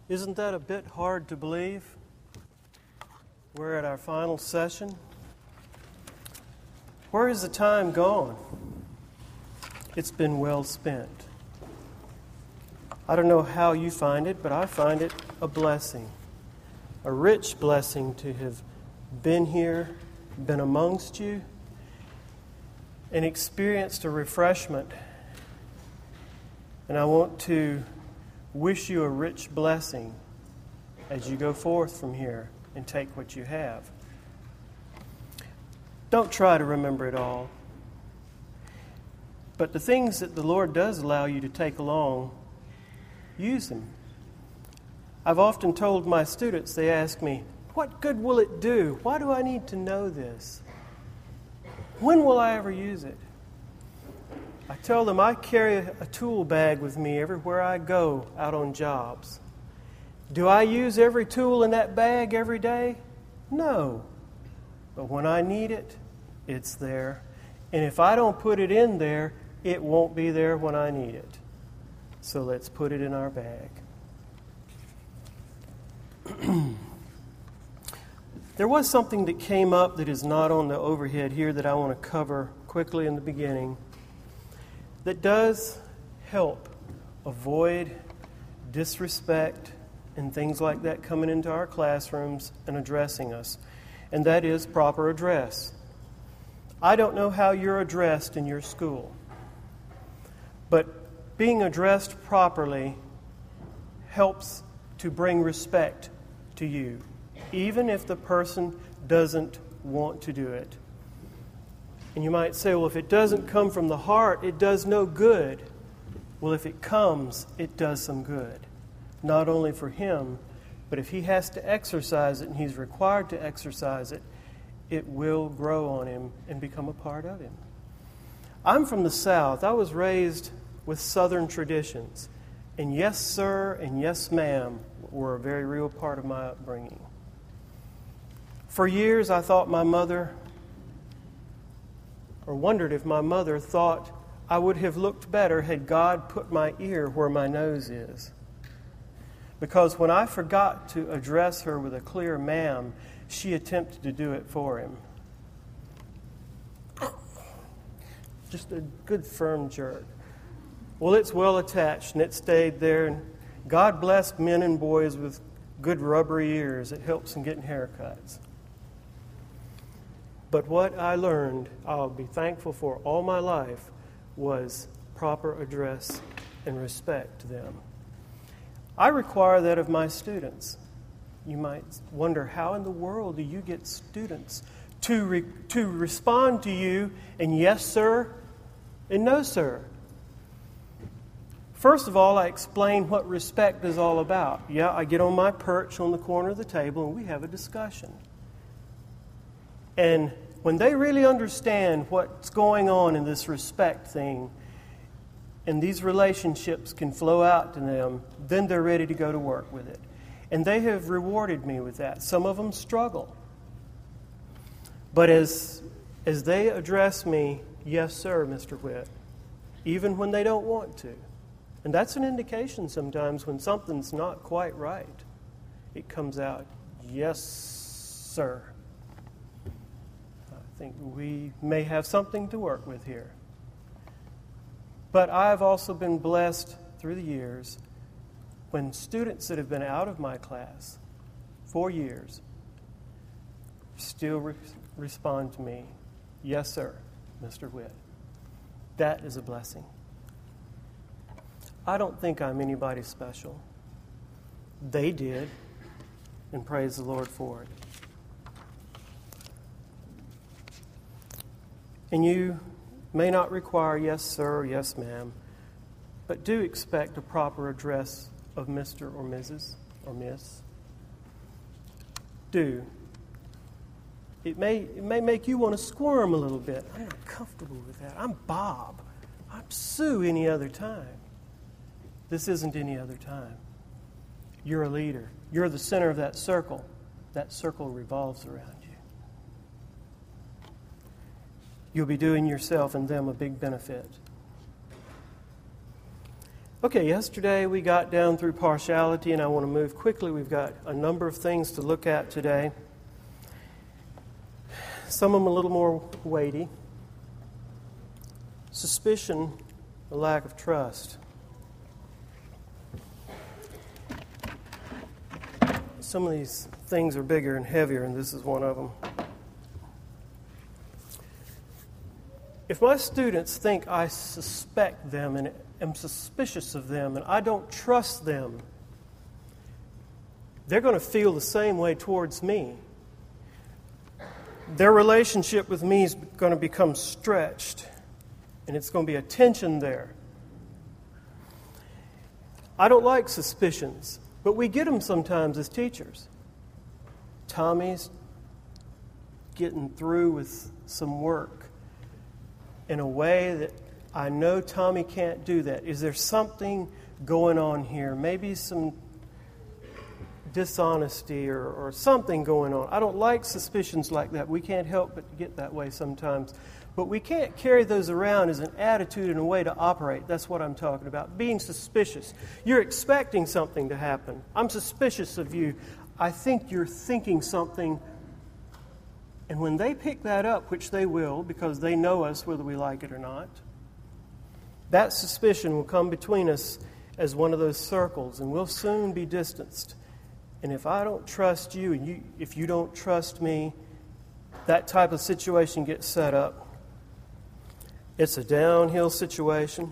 Isn't that a bit hard to believe? We're at our final session. Where is the time gone? It's been well spent. I don't know how you find it, but I find it a blessing, a rich blessing to have been here, been amongst you, and experienced a refreshment. And I want to wish you a rich blessing as you go forth from here and take what you have. Don't try to remember it all. But the things that the Lord does allow you to take along, use them. I've often told my students, they ask me, what good will it do? Why do I need to know this? When will I ever use it? I tell them I carry a tool bag with me everywhere I go out on jobs. Do I use every tool in that bag every day? No. But when I need it, it's there. And if I don't put it in there, it won't be there when I need it. So let's put it in our bag. There was something that came up that is not on the overhead here that I want to cover quickly in the beginning that does help avoid disrespect and things like that coming into our classrooms and addressing us, and that is proper address. I don't know how you're addressed in your school, but being addressed properly helps to bring respect to you, even if the person doesn't want to do it. And you might say, well, if it doesn't come from the heart, it does no good. Well, if it comes, it does some good. Not only for him, but if he has to exercise it and he's required to exercise it, it will grow on him and become a part of him. I'm from the South. I was raised with Southern traditions. And yes, sir, and yes, ma'am were a very real part of my upbringing. For years, I thought my mother, or wondered if my mother thought I would have looked better had God put my ear where my nose is. Because when I forgot to address her with a clear ma'am, she attempted to do it for him. Just a good firm jerk. Well, it's well attached and it stayed there. And God blessed men and boys with good rubbery ears. It helps in getting haircuts. But what I learned, I'll be thankful for all my life, was proper address and respect to them. I require that of my students. You might wonder, how in the world do you get students to respond to you in yes, sir, and no, sir? First of all, I explain what respect is all about. Yeah, I get on my perch on the corner of the table and we have a discussion. And when they really understand what's going on in this respect thing, and these relationships can flow out to them, then they're ready to go to work with it. And they have rewarded me with that. Some of them struggle. But as they address me, yes, sir, Mr. Witt, even when they don't want to. And that's an indication sometimes when something's not quite right. It comes out, yes, sir. I think we may have something to work with here. But I've also been blessed through the years when students that have been out of my class for years still respond to me, yes, sir, Mr. Witt. That is a blessing. I don't think I'm anybody special. They did, and praise the Lord for it. And you may not require yes, sir, or yes, ma'am, but do expect a proper address of Mr. or Mrs. or Miss. Do. It may make you want to squirm a little bit. I'm not comfortable with that. I'm Bob. I'm Sue any other time. This isn't any other time. You're a leader. You're the center of that circle. That circle revolves around you. You'll be doing yourself and them a big benefit. Okay, yesterday we got down through partiality, and I want to move quickly. We've got a number of things to look at today. Some of them a little more weighty. Suspicion, a lack of trust. Some of these things are bigger and heavier, and this is one of them. If my students think I suspect them and am suspicious of them and I don't trust them, they're going to feel the same way towards me. Their relationship with me is going to become stretched, and it's going to be a tension there. I don't like suspicions, but we get them sometimes as teachers. Tommy's getting through with some work in a way that I know Tommy can't do that. Is there something going on here? Maybe some dishonesty or something going on. I don't like suspicions like that. We can't help but get that way sometimes. But we can't carry those around as an attitude and a way to operate. That's what I'm talking about. Being suspicious. You're expecting something to happen. I'm suspicious of you. I think you're thinking something. And when they pick that up, which they will, because they know us whether we like it or not, that suspicion will come between us as one of those circles, and we'll soon be distanced. And if I don't trust you, and if you don't trust me, that type of situation gets set up. It's a downhill situation.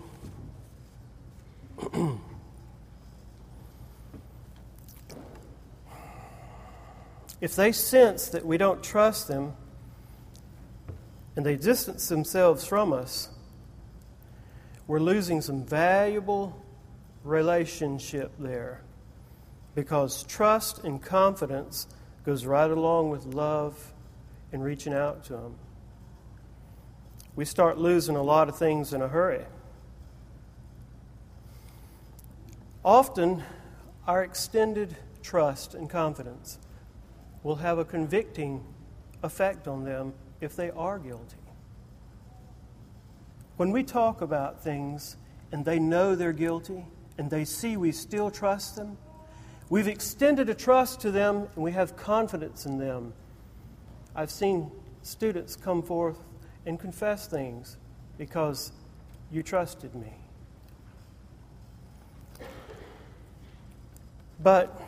If they sense that we don't trust them and they distance themselves from us, we're losing some valuable relationship there, because trust and confidence goes right along with love and reaching out to them. We start losing a lot of things in a hurry. Often, our extended trust and confidence will have a convicting effect on them if they are guilty. When we talk about things and they know they're guilty and they see we still trust them, we've extended a trust to them and we have confidence in them. I've seen students come forth and confess things because you trusted me. But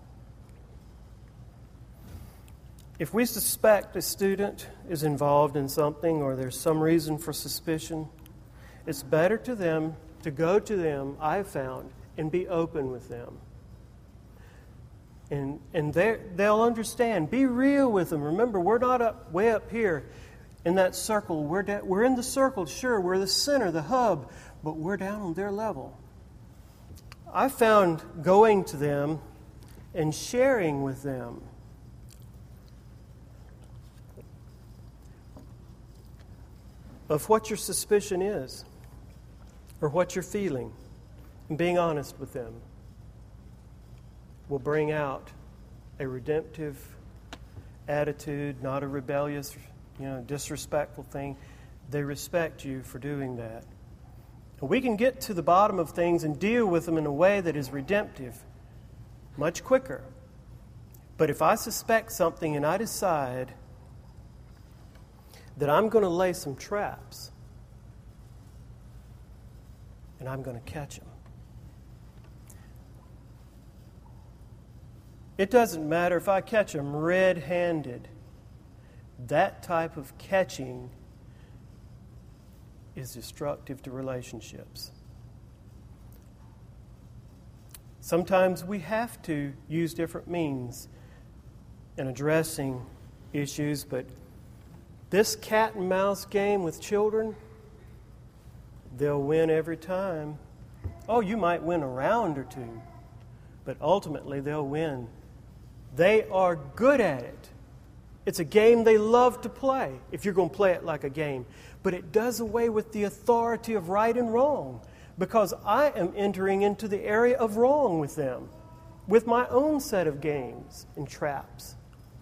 if we suspect a student is involved in something or there's some reason for suspicion, it's better to them to go to them, I've found, and be open with them. And they'll understand. Be real with them. Remember, we're not way up here in that circle. We're in the circle, sure. We're the center, the hub, but we're down on their level. I found going to them and sharing with them of what your suspicion is or what you're feeling, and being honest with them will bring out a redemptive attitude, not a rebellious, disrespectful thing. They respect you for doing that. And we can get to the bottom of things and deal with them in a way that is redemptive much quicker. But if I suspect something and I decide that I'm going to lay some traps and I'm going to catch them, it doesn't matter if I catch them red-handed. That type of catching is destructive to relationships. Sometimes we have to use different means in addressing issues, but this cat and mouse game with children, they'll win every time. Oh, you might win a round or two, but ultimately they'll win. They are good at it. It's a game they love to play, if you're going to play it like a game. But it does away with the authority of right and wrong, because I am entering into the area of wrong with them, with my own set of games and traps.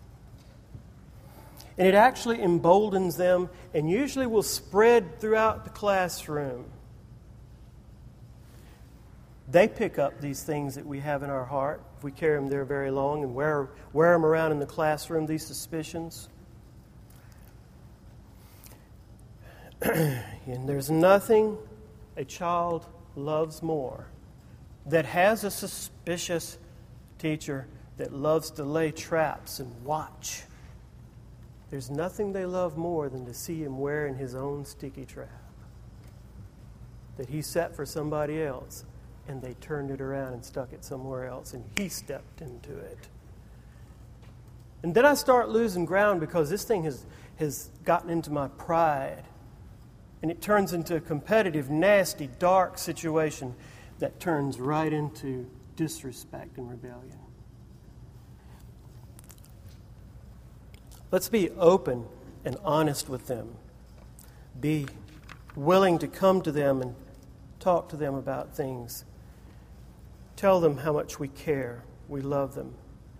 And it actually emboldens them and usually will spread throughout the classroom. They pick up these things that we have in our heart if we carry them there very long and wear them around in the classroom, these suspicions. And there's nothing a child loves more that has a suspicious teacher that loves to lay traps and watch. There's nothing they love more than to see him wearing his own sticky trap that he set for somebody else, and they turned it around and stuck it somewhere else, and he stepped into it. And then I start losing ground because this thing has gotten into my pride, and it turns into a competitive, nasty, dark situation that turns right into disrespect and rebellion. Let's be open and honest with them. Be willing to come to them and talk to them about things. Tell them how much we care, we love them.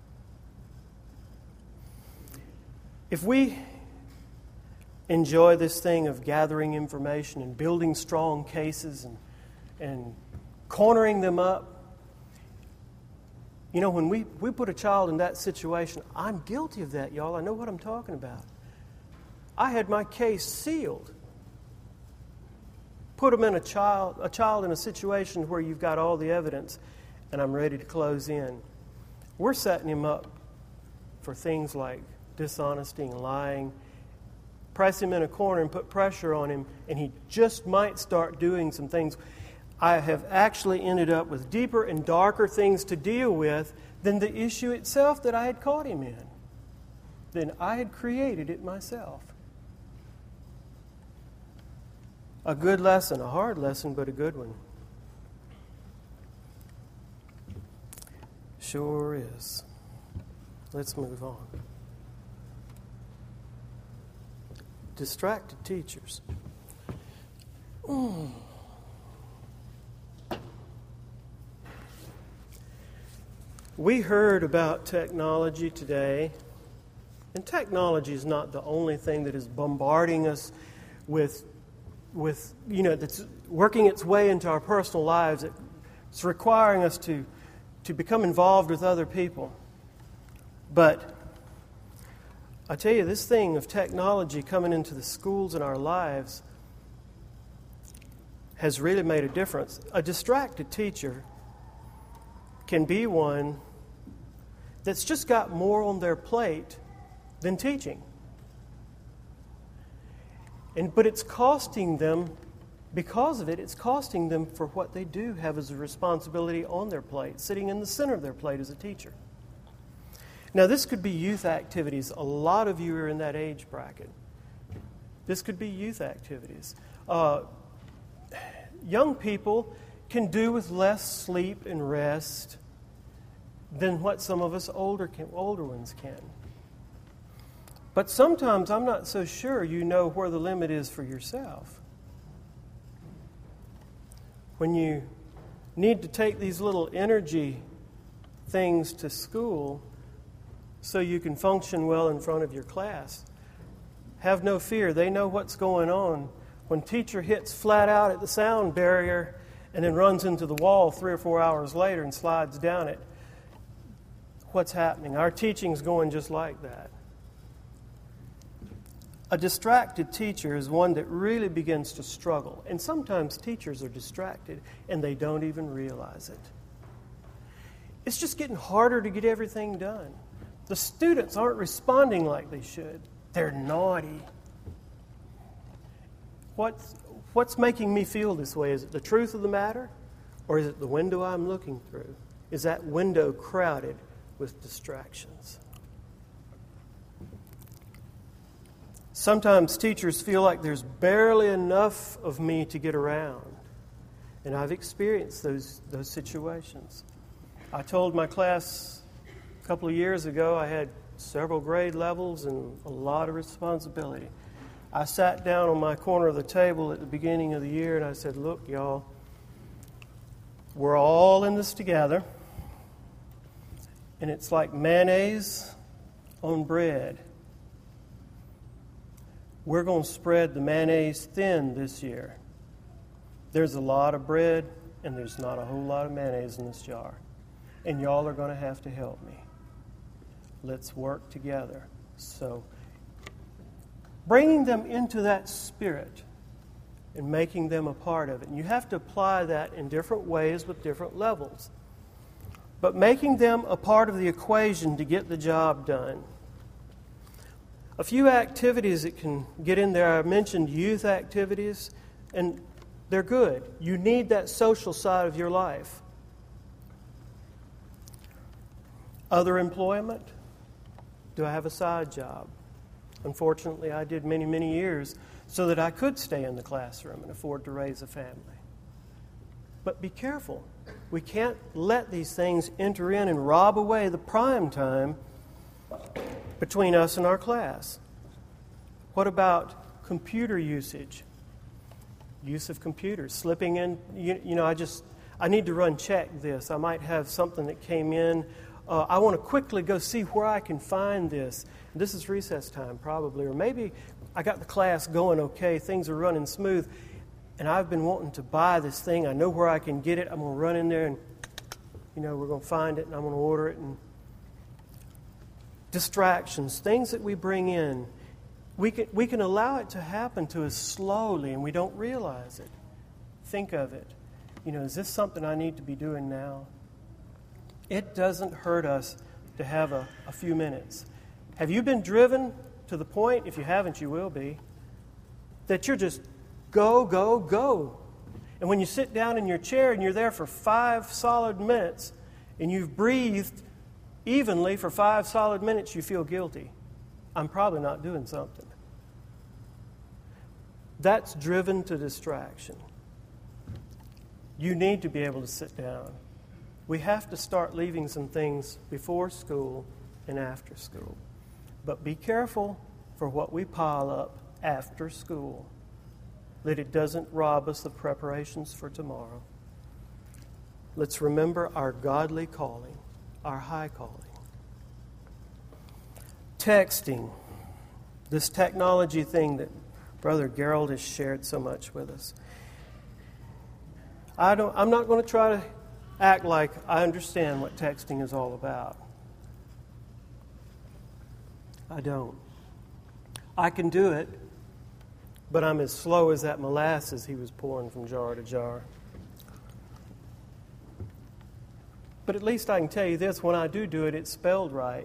If we enjoy this thing of gathering information and building strong cases and cornering them up, you know, when we put a child in that situation, I'm guilty of that, y'all. I know what I'm talking about. I had my case sealed. Put them in a child in a situation where you've got all the evidence, and I'm ready to close in. We're setting him up for things like dishonesty and lying. Press him in a corner and put pressure on him, and he just might start doing some things. I have actually ended up with deeper and darker things to deal with than the issue itself that I had caught him in. Then I had created it myself. A good lesson, a hard lesson, but a good one. Sure is. Let's move on. Distracted teachers. We heard about technology today, and technology is not the only thing that is bombarding us with that's working its way into our personal lives. It's requiring us to become involved with other people. But I tell you, this thing of technology coming into the schools and our lives has really made a difference. A distracted teacher can be one that's just got more on their plate than teaching. But it's costing them, because of it, it's costing them for what they do have as a responsibility on their plate, sitting in the center of their plate as a teacher. Now, this could be youth activities. A lot of you are in that age bracket. This could be youth activities. Young people can do with less sleep and rest than what some of us older ones can. But sometimes I'm not so sure you know where the limit is for yourself. When you need to take these little energy things to school so you can function well in front of your class, have no fear. They know what's going on. When teacher hits flat out at the sound barrier and then runs into the wall 3 or 4 hours later and slides down it, what's happening? Our teaching's going just like that. A distracted teacher is one that really begins to struggle. And sometimes teachers are distracted and they don't even realize it. It's just getting harder to get everything done. The students aren't responding like they should. They're naughty. What's making me feel this way? Is it the truth of the matter? Or is it the window I'm looking through? Is that window crowded with distractions? Sometimes teachers feel like there's barely enough of me to get around. And I've experienced those situations. I told my class a couple of years ago I had several grade levels and a lot of responsibility. I sat down on my corner of the table at the beginning of the year and I said, look, y'all, we're all in this together. And it's like mayonnaise on bread. We're going to spread the mayonnaise thin this year. There's a lot of bread and there's not a whole lot of mayonnaise in this jar. And y'all are going to have to help me. Let's work together. So, bringing them into that spirit and making them a part of it. And you have to apply that in different ways with different levels. But making them a part of the equation to get the job done. A few activities that can get in there. I mentioned youth activities, and they're good. You need that social side of your life. Other employment. Do I have a side job? Unfortunately, I did many, many years so that I could stay in the classroom and afford to raise a family. But be careful. We can't let these things enter in and rob away the prime time between us and our class. What about computer usage? Use of computers. Slipping in, I need to run check this. I might have something that came in. I want to quickly go see where I can find this. This is recess time probably, or maybe I got the class going okay, things are running smooth, and I've been wanting to buy this thing. I know where I can get it. I'm going to run in there and, we're going to find it and I'm going to order it. And distractions, things that we bring in, we can allow it to happen to us slowly and we don't realize it. Think of it. Is this something I need to be doing now? It doesn't hurt us to have a few minutes. Have you been driven to the point, if you haven't, you will be, that you're just go, go, go. And when you sit down in your chair and you're there for 5 solid minutes and you've breathed evenly for 5 solid minutes, you feel guilty. I'm probably not doing something. That's driven to distraction. You need to be able to sit down. We have to start leaving some things before school and after school. But be careful for what we pile up after school, that it doesn't rob us of preparations for tomorrow. Let's remember our godly calling, our high calling. Texting, this technology thing that Brother Gerald has shared so much with us. I'm not going to try to act like I understand what texting is all about. I don't. I can do it, but I'm as slow as that molasses he was pouring from jar to jar. But at least I can tell you this, when I do it, it's spelled right.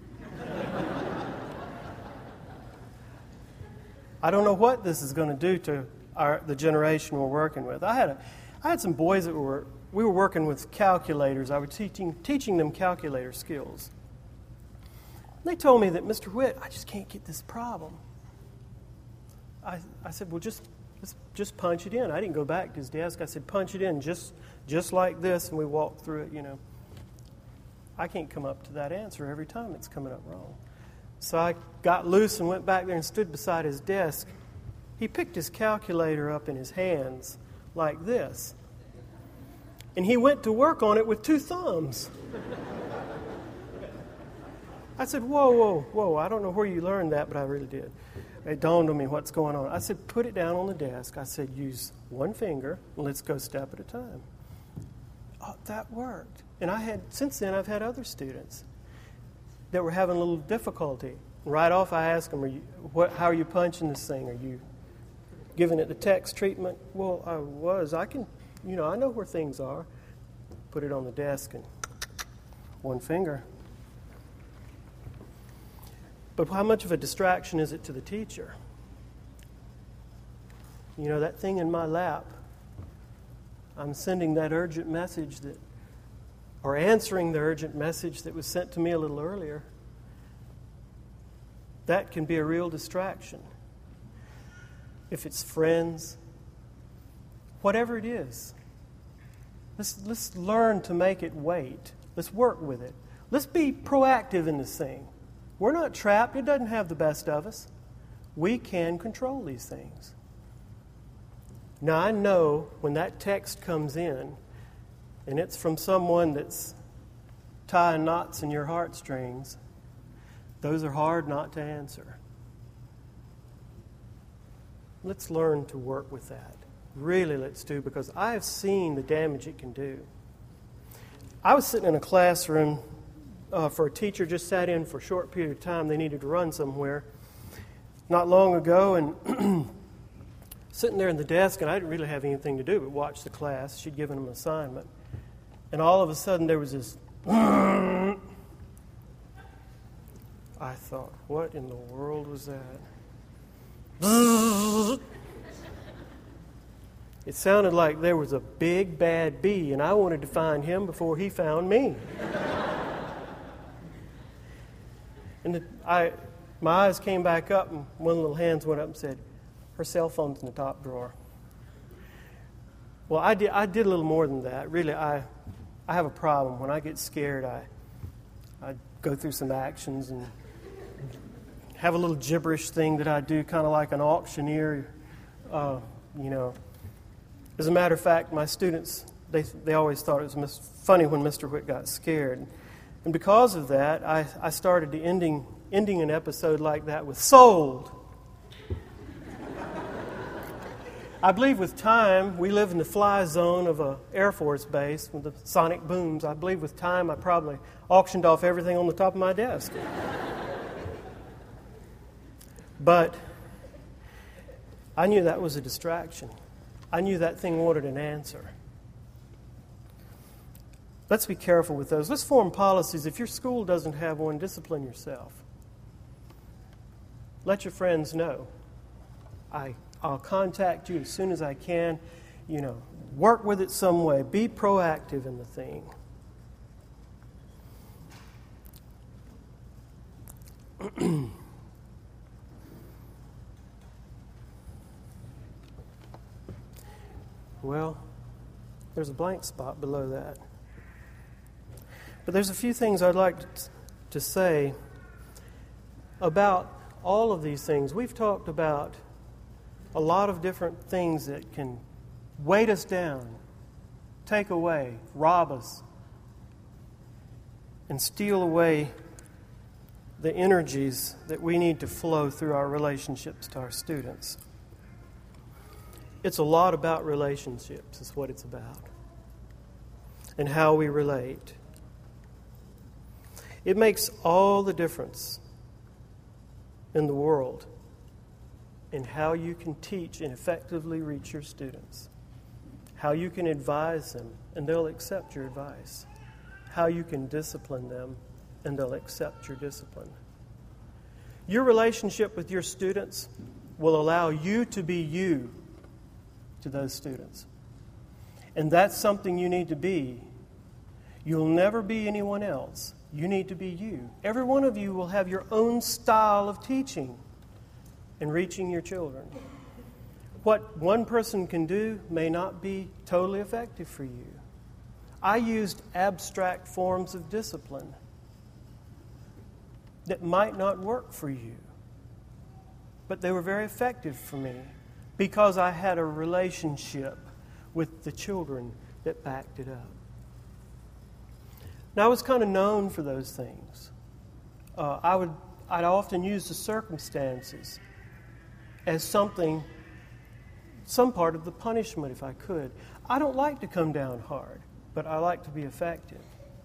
I don't know what this is going to do to the generation we're working with. I had some boys that we were working with calculators. I was teaching them calculator skills. They told me that, Mr. Witt, I just can't get this problem. I said, well, just punch it in. I didn't go back to his desk. I said, punch it in just like this, and we walked through it, I can't come up to that answer every time it's coming up wrong. So I got loose and went back there and stood beside his desk. He picked his calculator up in his hands like this. And he went to work on it with 2 thumbs. I said, whoa, I don't know where you learned that, but I really did. It dawned on me what's going on. I said, put it down on the desk. I said, use 1 finger, and let's go step at a time. Oh, that worked. And since then, I've had other students that were having a little difficulty. Right off, I asked them, how are you punching this thing? Are you giving it the text treatment? Well, I was. I know where things are. Put it on the desk and 1 finger. But how much of a distraction is it to the teacher? That thing in my lap, I'm sending that urgent message or answering the urgent message that was sent to me a little earlier. That can be a real distraction. If it's friends, whatever it is, let's learn to make it wait. Let's work with it. Let's be proactive in this thing. We're not trapped. It doesn't have the best of us. We can control these things. Now, I know when that text comes in, and it's from someone that's tying knots in your heartstrings, those are hard not to answer. Let's learn to work with that. Really, let's do, because I have seen the damage it can do. I was sitting in a classroom for a teacher just sat in for a short period of time. They needed to run somewhere not long ago, and sitting there in the desk, and I didn't really have anything to do but watch the class. She'd given them an assignment. And all of a sudden there was this I thought, what in the world was that? It sounded like there was a big bad bee, and I wanted to find him before he found me. And my eyes came back up, and one little hand went up and said, her cell phone's in the top drawer. Well, I did a little more than that. Really, I have a problem. When I get scared, I go through some actions and have a little gibberish thing that I do, kind of like an auctioneer, As a matter of fact, my students, they always thought it was funny when Mr. Witt got scared. And because of that, I started ending an episode like that with sold. I believe with time, we live in the fly zone of an Air Force base with the sonic booms. I believe with time, I probably auctioned off everything on the top of my desk. But I knew that was a distraction. I knew that thing wanted an answer. Let's be careful with those. Let's form policies. If your school doesn't have one, discipline yourself. Let your friends know. I'll contact you as soon as I can. Work with it some way. Be proactive in the thing. Well, there's a blank spot below that. But there's a few things I'd like to say about all of these things. We've talked about a lot of different things that can weight us down, take away, rob us, and steal away the energies that we need to flow through our relationships to our students. It's a lot about relationships, is what it's about, and how we relate. It makes all the difference in the world in how you can teach and effectively reach your students, how you can advise them, and they'll accept your advice, how you can discipline them, and they'll accept your discipline. Your relationship with your students will allow you to be you to those students. And that's something you need to be. You'll never be anyone else. You need to be you. Every one of you will have your own style of teaching and reaching your children. What one person can do may not be totally effective for you. I used abstract forms of discipline that might not work for you, but they were very effective for me because I had a relationship with the children that backed it up. Now, I was kind of known for those things. I'd often use the circumstances as some part of the punishment if I could. I don't like to come down hard, but I like to be effective.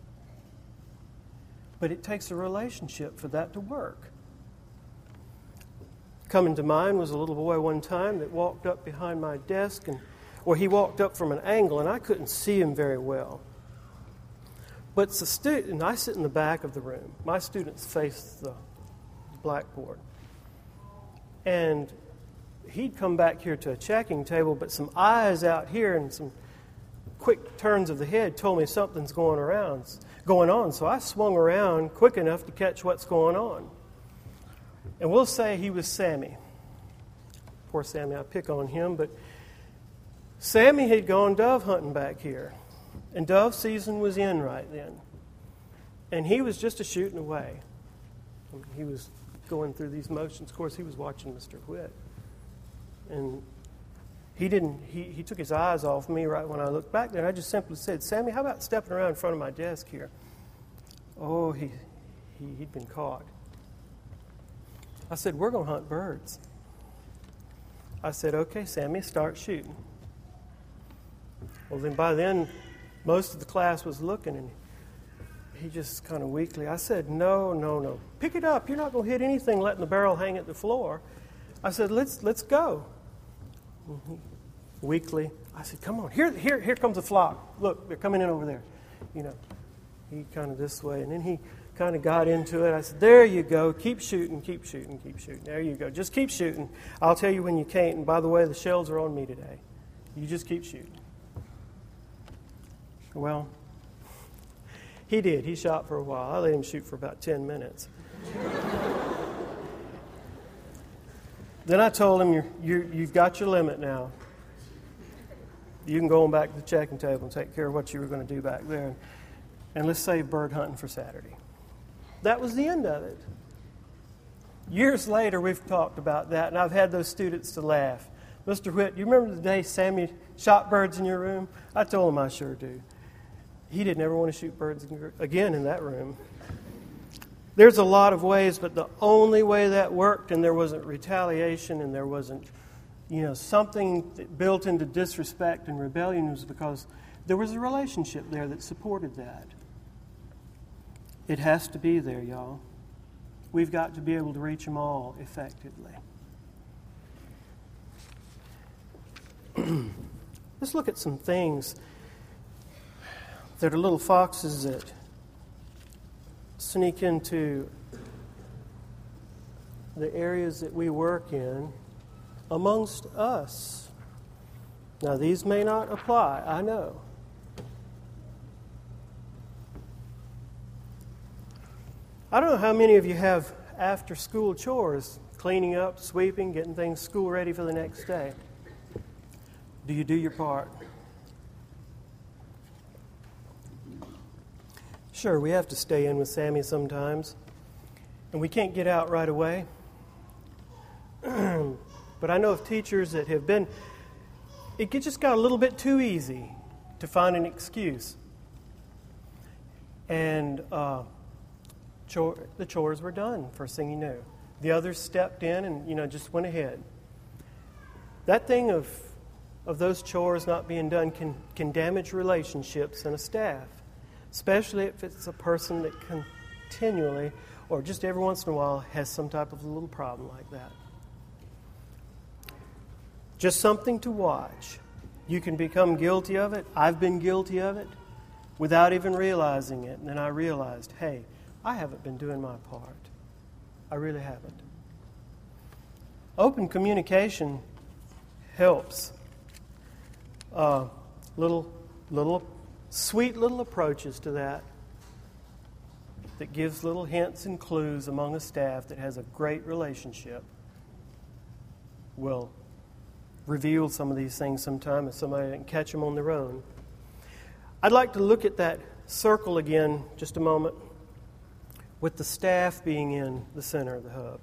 But it takes a relationship for that to work. Coming to mind was a little boy one time that walked up behind my desk, he walked up from an angle, and I couldn't see him very well. But it's a student, I sit in the back of the room. My students face the blackboard. And he'd come back here to a checking table, but some eyes out here and some quick turns of the head told me something's going on. So I swung around quick enough to catch what's going on. And we'll say he was Sammy. Poor Sammy, I pick on him, but Sammy had gone dove hunting back here. And dove season was in right then. And he was just shooting away. He was going through these motions. Of course, he was watching Mr. Witt. And he took his eyes off me right when I looked back there. And I just simply said, Sammy, how about stepping around in front of my desk here? Oh, he'd been caught. I said, we're going to hunt birds. I said, okay, Sammy, start shooting. Well, then by then, most of the class was looking, and he just kind of weakly, I said, no. Pick it up. You're not going to hit anything letting the barrel hang at the floor. I said, let's go. Weakly, I said, come on. Here comes a flock. Look, they're coming in over there. You know, he kind of this way. And then he kind of got into it. I said, there you go. Keep shooting. There you go. Just keep shooting. I'll tell you when you can't. And by the way, the shells are on me today. You just keep shooting. Well, he did. He shot for a while. I let him shoot for about 10 minutes. Then I told him, you've got your limit now. You can go on back to the checking table and take care of what you were going to do back there. And let's save bird hunting for Saturday. That was the end of it. Years later, we've talked about that, and I've had those students to laugh. Mr. Whitt, you remember the day Sammy shot birds in your room? I told him I sure do. He didn't ever want to shoot birds again in that room. There's a lot of ways, but the only way that worked, and there wasn't retaliation, and there wasn't, something built into disrespect and rebellion, was because there was a relationship there that supported that. It has to be there, y'all. We've got to be able to reach them all effectively. Let's look at some things that are little foxes that sneak into the areas that we work in amongst us. Now, these may not apply, I know. I don't know how many of you have after-school chores, cleaning up, sweeping, getting things school ready for the next day. Do you do your part? Sure, we have to stay in with Sammy sometimes, and we can't get out right away. But I know of teachers that have been, it just got a little bit too easy to find an excuse. And the chores were done, first thing you knew. The others stepped in and, just went ahead. That thing of those chores not being done can damage relationships in a staff, especially if it's a person that continually, or just every once in a while, has some type of a little problem like that. Just something to watch. You can become guilty of it. I've been guilty of it without even realizing it. And then I realized, hey, I haven't been doing my part. I really haven't. Open communication helps. Sweet little approaches to that gives little hints and clues among a staff that has a great relationship will reveal some of these things sometime if somebody didn't catch them on their own. I'd like to look at that circle again just a moment, with the staff being in the center of the hub.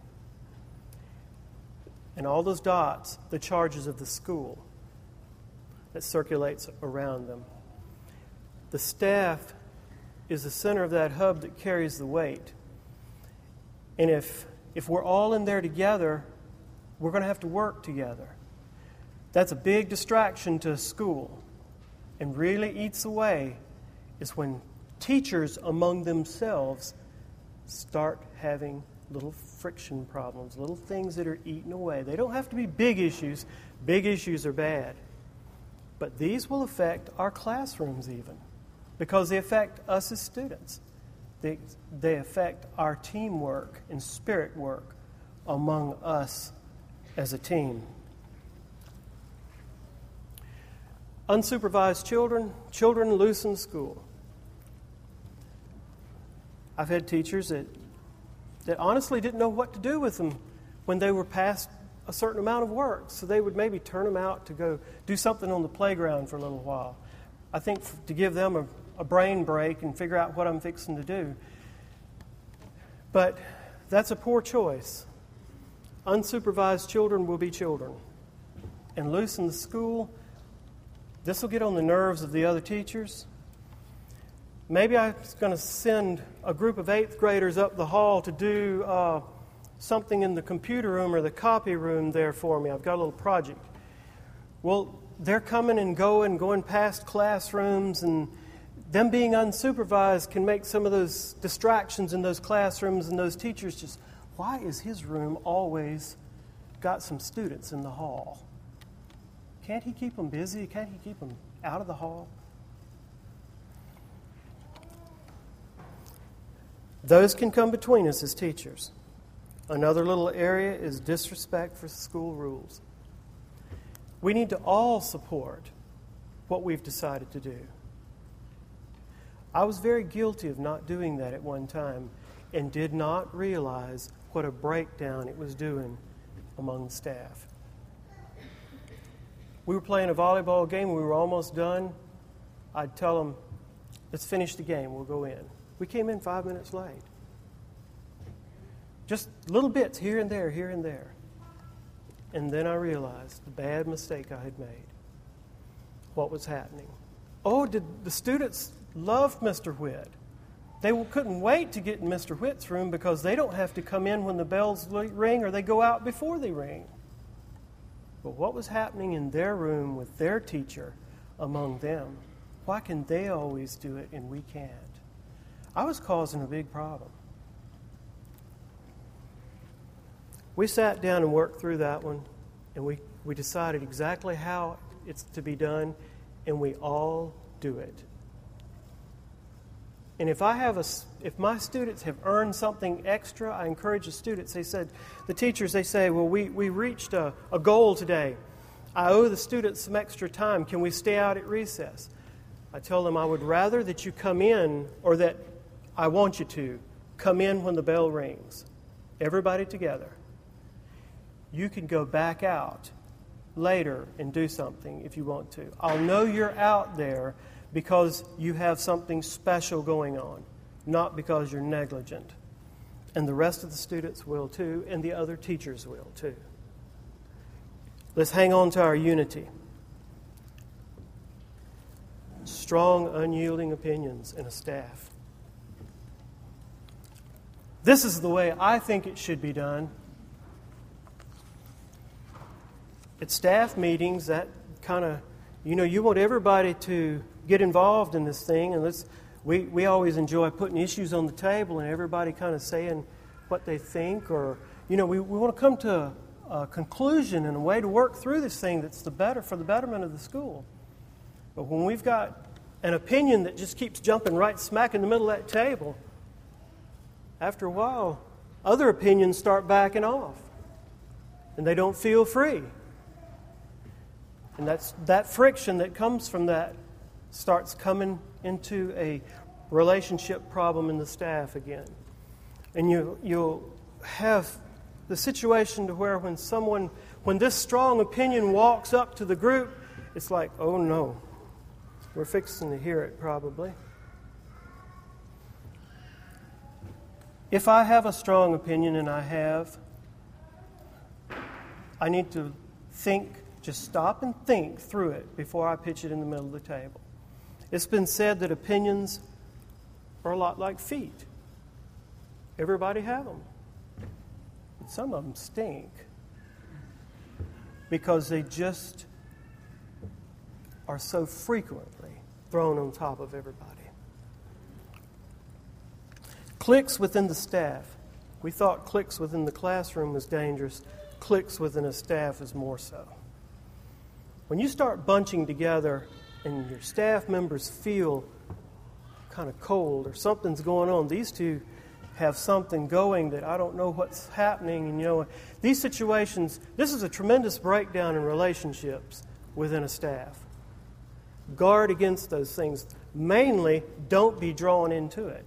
And all those dots, the charges of the school that circulates around them. The staff is the center of that hub that carries the weight. And if we're all in there together, we're going to have to work together. That's a big distraction to a school, and really eats away is when teachers among themselves start having little friction problems, little things that are eaten away. They don't have to be big issues. Big issues are bad. But these will affect our classrooms even, because they affect us as students. They affect our teamwork and spirit work among us as a team. Unsupervised children loose in school. I've had teachers that honestly didn't know what to do with them when they were past a certain amount of work. So they would maybe turn them out to go do something on the playground for a little while. I think to give them a brain break and figure out what I'm fixing to do. But that's a poor choice. Unsupervised children will be children. And loose in the school, this will get on the nerves of the other teachers. Maybe I'm going to send a group of 8th graders up the hall to do something in the computer room or the copy room there for me. I've got a little project. Well, they're coming and going past classrooms, and them being unsupervised can make some of those distractions in those classrooms, and those teachers just, why is his room always got some students in the hall? Can't he keep them busy? Can't he keep them out of the hall? Those can come between us as teachers. Another little area is disrespect for school rules. We need to all support what we've decided to do. I was very guilty of not doing that at one time and did not realize what a breakdown it was doing among the staff. We were playing a volleyball game. We were almost done. I'd tell them, let's finish the game. We'll go in. We came in 5 minutes late. Just little bits here and there, here and there. And then I realized the bad mistake I had made. What was happening? Oh, did the students love Mr. Whitt? They couldn't wait to get in Mr. Whitt's room because they don't have to come in when the bells ring, or they go out before they ring. But what was happening in their room with their teacher among them? Why can they always do it and we can't? I was causing a big problem. We sat down and worked through that one, and we decided exactly how it's to be done, and we all do it. And if my students have earned something extra, I encourage the students. The teachers say, well, we reached a goal today. I owe the students some extra time. Can we stay out at recess? I tell them I would rather that you come in, or that I want you to come in when the bell rings. Everybody together. You can go back out later and do something if you want to. I'll know you're out there because you have something special going on, not because you're negligent. And the rest of the students will too, and the other teachers will too. Let's hang on to our unity. Strong, unyielding opinions in a staff. This is the way I think it should be done. At staff meetings, that kind of, you want everybody to get involved in this thing. And we always enjoy putting issues on the table and everybody kind of saying what they think. Or, we want to come to a conclusion and a way to work through this thing that's for the betterment of the school. But when we've got an opinion that just keeps jumping right smack in the middle of that table, after a while, other opinions start backing off. And they don't feel free. And that friction that comes from that starts coming into a relationship problem in the staff again. And you'll have the situation to where when this strong opinion walks up to the group, it's like, oh no, we're fixing to hear it probably. If I have a strong opinion, and I need to just stop and think through it before I pitch it in the middle of the table. It's been said that opinions are a lot like feet. Everybody have them. But some of them stink because they just are so frequently thrown on top of everybody. Cliques within the staff. We thought cliques within the classroom was dangerous. Cliques within a staff is more so. When you start bunching together and your staff members feel kind of cold or something's going on, these two have something going that I don't know what's happening. And these situations, this is a tremendous breakdown in relationships within a staff. Guard against those things. Mainly, don't be drawn into it.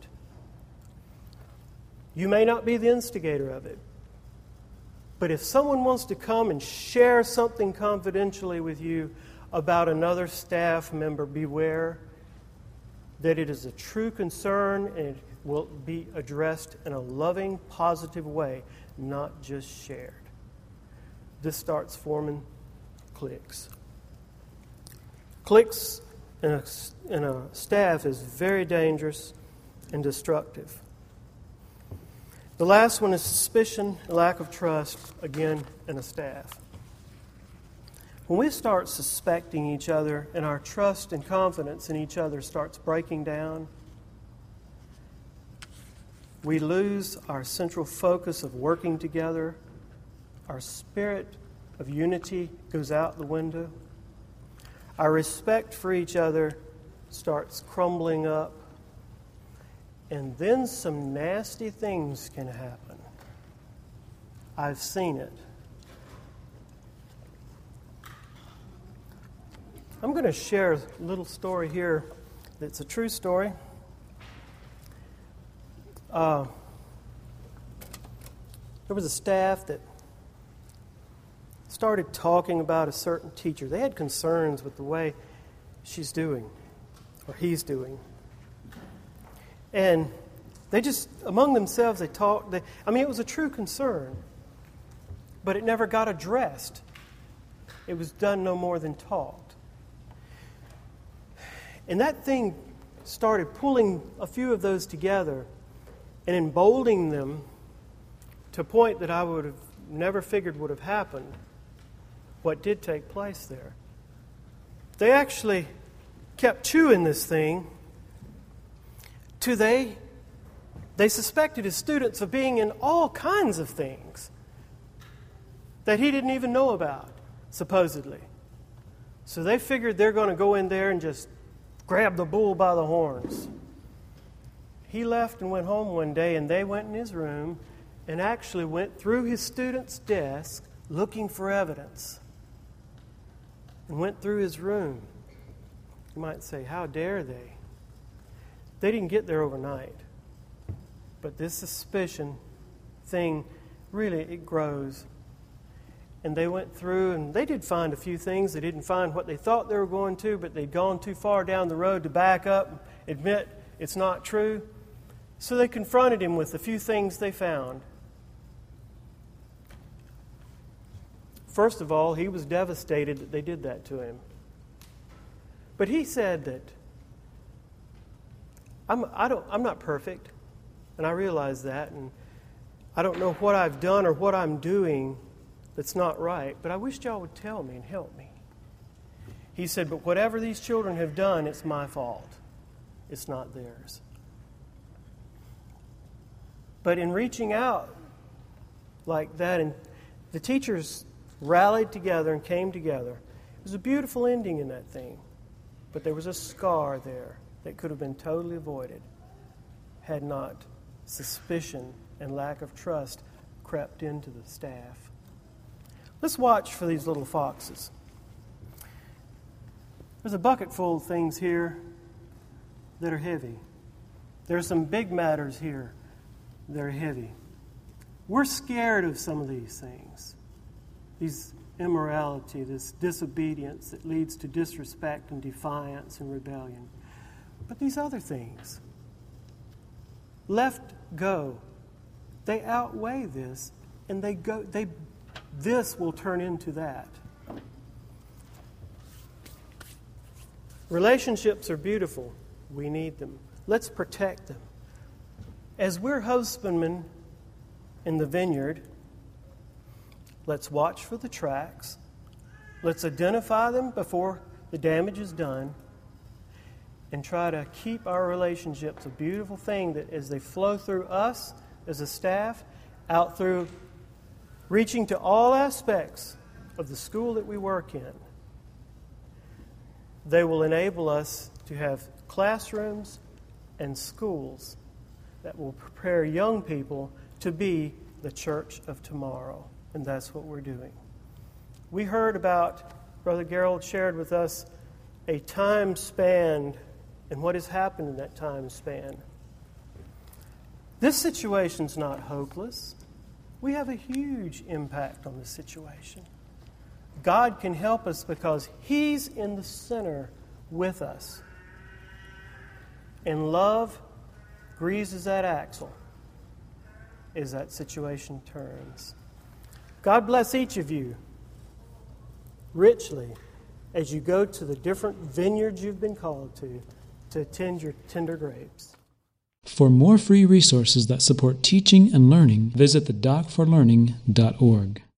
You may not be the instigator of it. But if someone wants to come and share something confidentially with you about another staff member, beware that it is a true concern and it will be addressed in a loving, positive way, not just shared. This starts forming cliques. Cliques in a staff is very dangerous and destructive. The last one is suspicion, lack of trust, again, in a staff. When we start suspecting each other and our trust and confidence in each other starts breaking down, we lose our central focus of working together. Our spirit of unity goes out the window. Our respect for each other starts crumbling up. And then some nasty things can happen. I've seen it. I'm going to share a little story here that's a true story. There was a staff that started talking about a certain teacher. They had concerns with the way she's doing, or he's doing. And they just, among themselves, they talked. It was a true concern, but it never got addressed. It was done no more than talked. And that thing started pulling a few of those together and emboldening them to a point that I would have never figured would have happened, what did take place there. They actually kept chewing this thing till they suspected his students of being in all kinds of things that he didn't even know about, supposedly. So they figured they're going to go in there and just grab the bull by the horns. He left and went home one day, and they went in his room and actually went through his student's desk looking for evidence. And went through his room. You might say, how dare they? They didn't get there overnight. But this suspicion thing, really, it grows. And they went through, and they did find a few things. They didn't find what they thought they were going to, but they'd gone too far down the road to back up and admit it's not true. So they confronted him with a few things they found. First of all, he was devastated that they did that to him. But he said that, I'm not perfect, and I realize that, and I don't know what I've done or what I'm doing that's not right, but I wish y'all would tell me and help me. He said, but whatever these children have done, it's my fault. It's not theirs. But in reaching out like that, and the teachers rallied together and came together. It was a beautiful ending in that thing. But there was a scar there that could have been totally avoided had not suspicion and lack of trust crept into the staff. Let's watch for these little foxes. There's a bucket full of things here that are heavy. There's some big matters here that are heavy. We're scared of some of these things. These immorality, this disobedience that leads to disrespect and defiance and rebellion. But these other things, left go, they outweigh this, and this will turn into that. Relationships are beautiful. We need them. Let's protect them. As we're husbandmen in the vineyard, let's watch for the tracks. Let's identify them before the damage is done, and try to keep our relationships a beautiful thing that as they flow through us as a staff, out through reaching to all aspects of the school that we work in, they will enable us to have classrooms and schools that will prepare young people to be the church of tomorrow. And that's what we're doing. We heard about, Brother Gerald shared with us, a time span and what has happened in that time span. This situation's not hopeless. We have a huge impact on this situation. God can help us because He's in the center with us. And love greases that axle as that situation turns. God bless each of you richly as you go to the different vineyards you've been called to tend your tender grapes. For more free resources that support teaching and learning, visit thedocforlearning.org.